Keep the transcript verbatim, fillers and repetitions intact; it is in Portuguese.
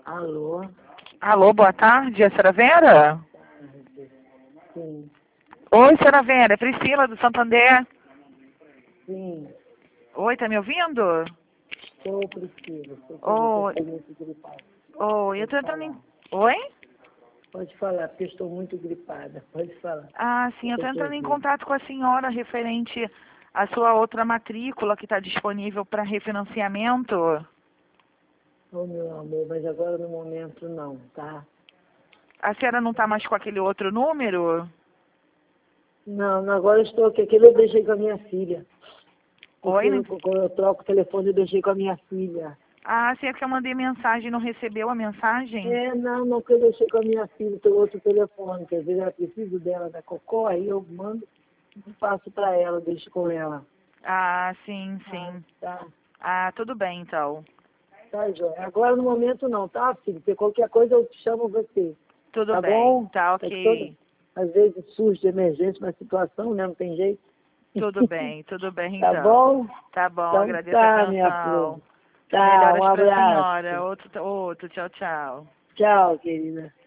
Alô? Alô, boa tarde, é a senhora Vera? Sim, Oi, senhora Vera, é Priscila do Santander. sim. Oi, tá me ouvindo? Sou Priscila. Sou Oi, Priscila, estou muito gripada. oi, eu Pode tô entrando em... falar. Oi? Pode falar, porque eu estou muito gripada. Pode falar. Ah, sim, eu tô Eu te entrando em ouvindo. contato com a senhora referente à sua outra matrícula que está disponível para refinanciamento. Oh, meu amor, mas agora no momento não, tá? A senhora não tá mais com aquele outro número? Não, não, agora eu estou aqui. Aquele eu deixei com a minha filha. Oi? Porque não- eu- quando eu troco o telefone, eu deixei com a minha filha. Ah, sim, é que eu mandei mensagem e não recebeu a mensagem? É, não, não, que eu deixei com a minha filha, tem outro telefone. Quer dizer, ela precisa dela, da Cocó, aí eu mando e passo para ela, deixo com ela. Ah, sim, Ah, sim. tá. Ah, tudo bem, então. Tá, Joia. Agora no momento não, tá, filho? Porque qualquer coisa eu chamo você. Tudo Tá bem, bom? tá É que toda, ok. às vezes surge de emergência uma situação, né? Não tem jeito. Tudo bem, tudo bem, Tá então. bom? Tá bom, Então agradeço a tá, minha flor. atenção. Tá, um Melhoras pra abraço. senhora. Outro, outro, tchau, tchau. Tchau, querida.